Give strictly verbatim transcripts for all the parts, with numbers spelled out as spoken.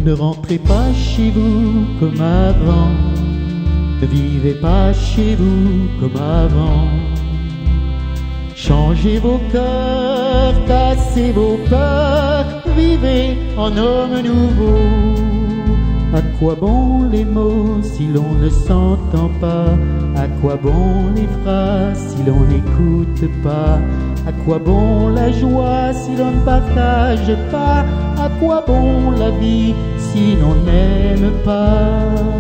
Ne rentrez pas chez vous comme avant, ne vivez pas chez vous comme avant. Changez vos cœurs, cassez vos peurs, vivez en homme nouveau. À quoi bon les mots si l'on ne s'entend pas? À quoi bon les phrases si l'on n'écoute pas? À quoi bon la joie si l'on ne partage pas? À quoi bon la vie si l'on n'aime pas?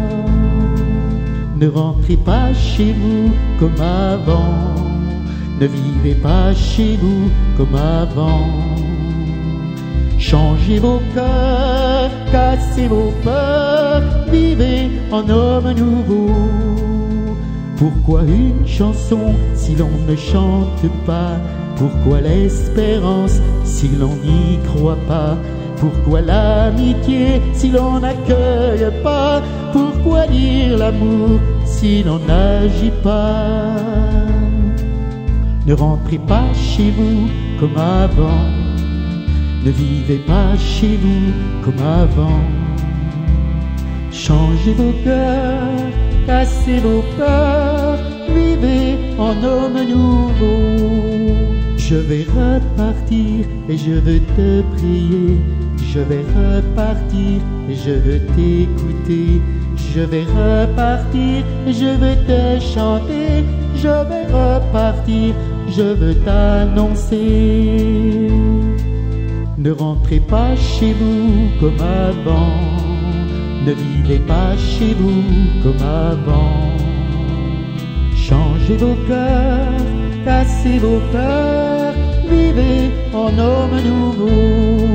Ne rentrez pas chez vous comme avant, ne vivez pas chez vous comme avant. Changez vos cœurs, cassez vos peurs, vivez en homme nouveau. Pourquoi une chanson si l'on ne chante pas? Pourquoi l'espérance si l'on n'y croit pas? Pourquoi l'amitié si l'on n'accueille pas? Pourquoi dire l'amour si l'on n'agit pas? Ne rentrez pas chez vous comme avant, ne vivez pas chez vous comme avant. Changez vos cœurs, cassez vos peurs, vivez en homme nouveau. Je vais repartir et je veux te prier. Je vais repartir et je veux t'écouter. Je vais repartir et je veux te chanter. Je vais repartir, je veux t'annoncer. Ne rentrez pas chez vous comme avant, ne vivez pas chez vous comme avant. Changez vos cœurs, cassez vos peurs, vivez en homme nouveau.